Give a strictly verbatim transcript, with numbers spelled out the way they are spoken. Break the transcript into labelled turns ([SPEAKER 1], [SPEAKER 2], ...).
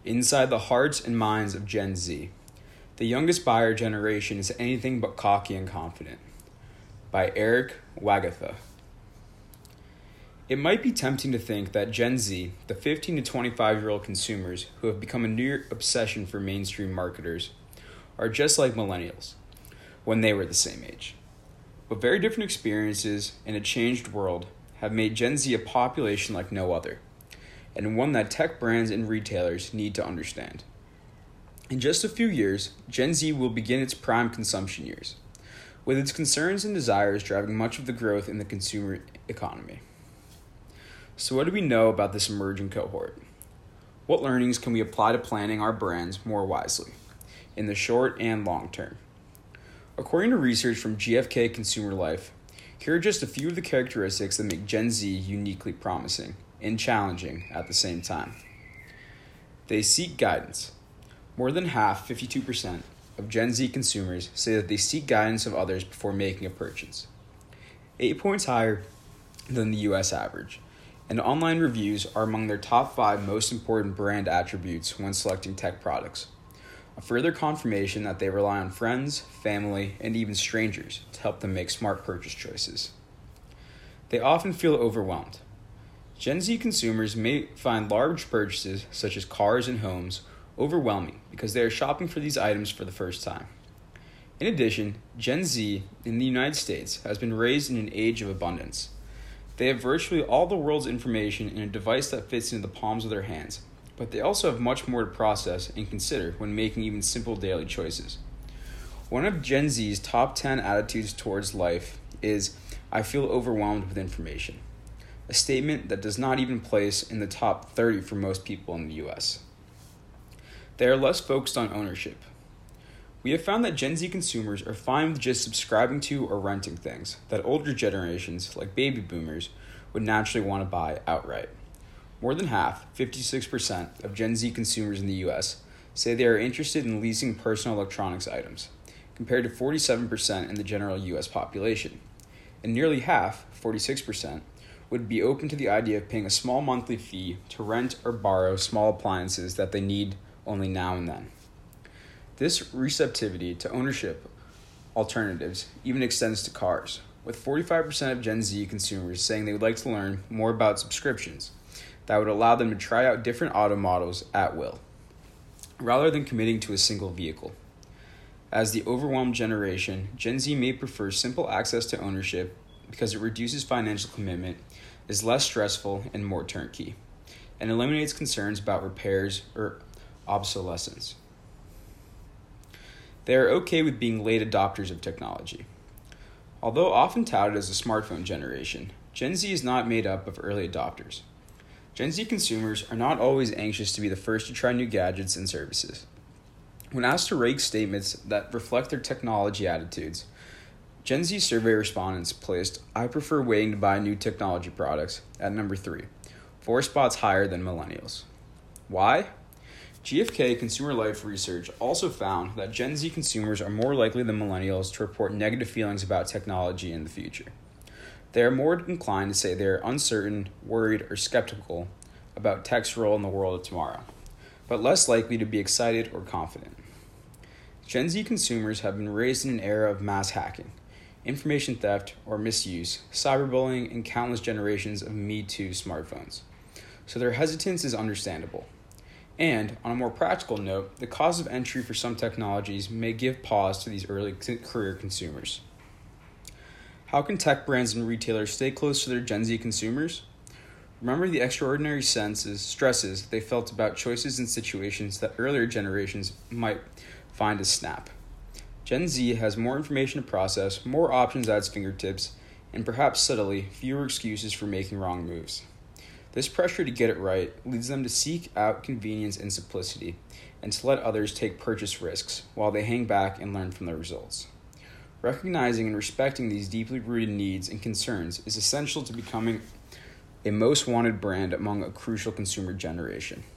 [SPEAKER 1] Inside the hearts and minds of Gen Z, the youngest buyer generation is anything but cocky and confident. By Eric Wagatha. It might be tempting to think that Gen Z, the fifteen to twenty-five-year-old consumers who have become a near obsession for mainstream marketers, are just like millennials when they were the same age. But very different experiences in a changed world have made Gen Z a population like no other, and one that tech brands and retailers need to understand. In just a few years, Gen Z will begin its prime consumption years, with its concerns and desires driving much of the growth in the consumer economy. So what do we know about this emerging cohort? What learnings can we apply to planning our brands more wisely, in the short and long term? According to research from G F K Consumer Life, here are just a few of the characteristics that make Gen Z uniquely promising and challenging at the same time. They seek guidance. More than half, fifty-two percent, of Gen Z consumers say that they seek guidance of others before making a purchase, eight points higher than the U S average, and online reviews are among their top five most important brand attributes when selecting tech products, a further confirmation that they rely on friends, family, and even strangers to help them make smart purchase choices. They often feel overwhelmed. Gen Z consumers may find large purchases, such as cars and homes, overwhelming because they are shopping for these items for the first time. In addition, Gen Z in the United States has been raised in an age of abundance. They have virtually all the world's information in a device that fits into the palms of their hands, but they also have much more to process and consider when making even simple daily choices. One of Gen Z's top ten attitudes towards life is, "I feel overwhelmed with information," a statement that does not even place in the top thirty for most people in the U S. They are less focused on ownership. We have found that Gen Z consumers are fine with just subscribing to or renting things that older generations, like baby boomers, would naturally want to buy outright. More than half, fifty-six percent, of Gen Z consumers in the U S say they are interested in leasing personal electronics items, compared to forty-seven percent in the general U S population. And nearly half, forty-six percent, would be open to the idea of paying a small monthly fee to rent or borrow small appliances that they need only now and then. This receptivity to ownership alternatives even extends to cars, with forty-five percent of Gen Z consumers saying they would like to learn more about subscriptions that would allow them to try out different auto models at will, rather than committing to a single vehicle. As the overwhelmed generation, Gen Z may prefer simple access to ownership because it reduces financial commitment, is less stressful, and more turnkey, and eliminates concerns about repairs or obsolescence. They are okay with being late adopters of technology. Although often touted as a smartphone generation, Gen Z is not made up of early adopters. Gen Z consumers are not always anxious to be the first to try new gadgets and services. When asked to rate statements that reflect their technology attitudes, Gen Z survey respondents placed "I prefer waiting to buy new technology products" at number three, four spots higher than millennials. Why? G F K Consumer Life research also found that Gen Z consumers are more likely than millennials to report negative feelings about technology in the future. They are more inclined to say they are uncertain, worried, or skeptical about tech's role in the world of tomorrow, but less likely to be excited or confident. Gen Z consumers have been raised in an era of mass hacking, information theft or misuse, cyberbullying, and countless generations of Me Too smartphones, so their hesitance is understandable. And, on a more practical note, the cost of entry for some technologies may give pause to these early career consumers. How can tech brands and retailers stay close to their Gen Z consumers? Remember the extraordinary senses, stresses they felt about choices and situations that earlier generations might find a snap. Gen Z has more information to process, more options at its fingertips, and perhaps subtly, fewer excuses for making wrong moves. This pressure to get it right leads them to seek out convenience and simplicity, and to let others take purchase risks while they hang back and learn from their results. Recognizing and respecting these deeply rooted needs and concerns is essential to becoming a most wanted brand among a crucial consumer generation.